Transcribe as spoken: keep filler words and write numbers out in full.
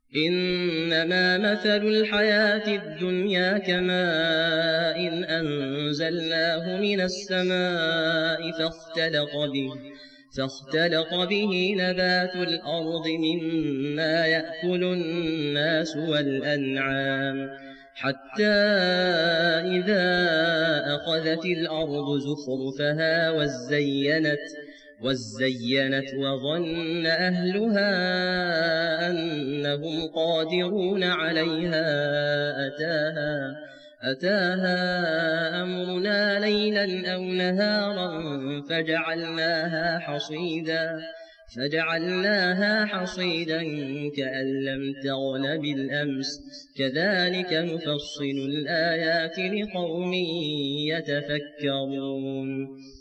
إنما مثل الحياة الدنيا كماء إن أنزلناه من السماء فاختلط به, فاختلط به نبات الأرض مما يأكل الناس والأنعام حتى إذا أخذت الأرض زخرفها وزينت وزينت وظن أهلها أنهم قادرون عليها أتاها, أتاها أمرنا ليلا أو نهارا فجعلناها حصيدا, فجعلناها حصيدا كأن لم تغن بالأمس كذلك نفصل الآيات لقوم يتفكرون.